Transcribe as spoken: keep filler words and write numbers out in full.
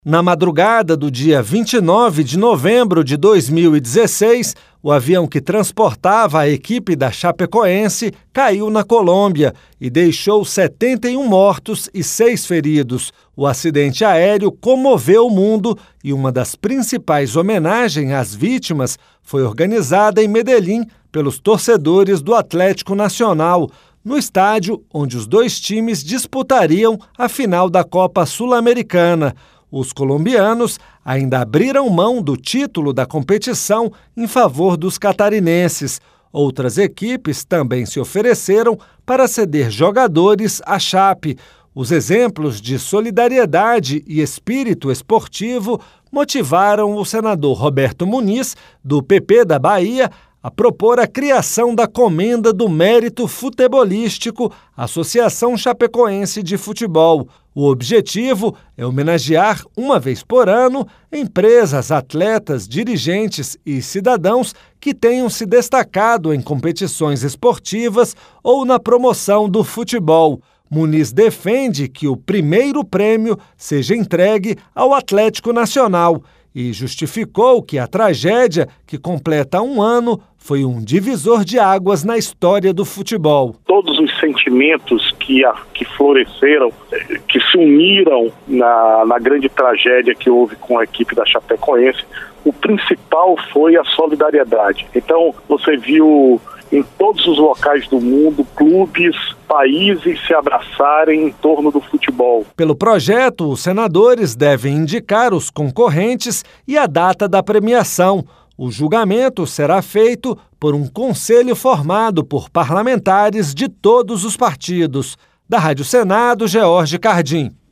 Na madrugada do dia vinte e nove de novembro de dois mil e dezesseis, o avião que transportava a equipe da Chapecoense caiu na Colômbia e deixou setenta e um mortos e seis feridos. O acidente aéreo comoveu o mundo e uma das principais homenagens às vítimas foi organizada em Medellín pelos torcedores do Atlético Nacional, no estádio onde os dois times disputariam a final da Copa Sul-Americana. Os colombianos ainda abriram mão do título da competição em favor dos catarinenses. Outras equipes também se ofereceram para ceder jogadores à Chape. Os exemplos de solidariedade e espírito esportivo motivaram o senador Roberto Muniz, do P P da Bahia, a propor a criação da Comenda do Mérito Futebolístico, Associação Chapecoense de Futebol. O objetivo é homenagear, uma vez por ano, empresas, atletas, dirigentes e cidadãos que tenham se destacado em competições esportivas ou na promoção do futebol. Muniz defende que o primeiro prêmio seja entregue ao Atlético Nacional e justificou que a tragédia, que completa um ano, foi um divisor de águas na história do futebol. Todos os sentimentos que, a, que floresceram, que se uniram na, na grande tragédia que houve com a equipe da Chapecoense, o principal foi a solidariedade. Então, você viu em todos os locais do mundo, clubes, países se abraçarem em torno do futebol. Pelo projeto, os senadores devem indicar os concorrentes e a data da premiação. O julgamento será feito por um conselho formado por parlamentares de todos os partidos. Da Rádio Senado, George Cardim.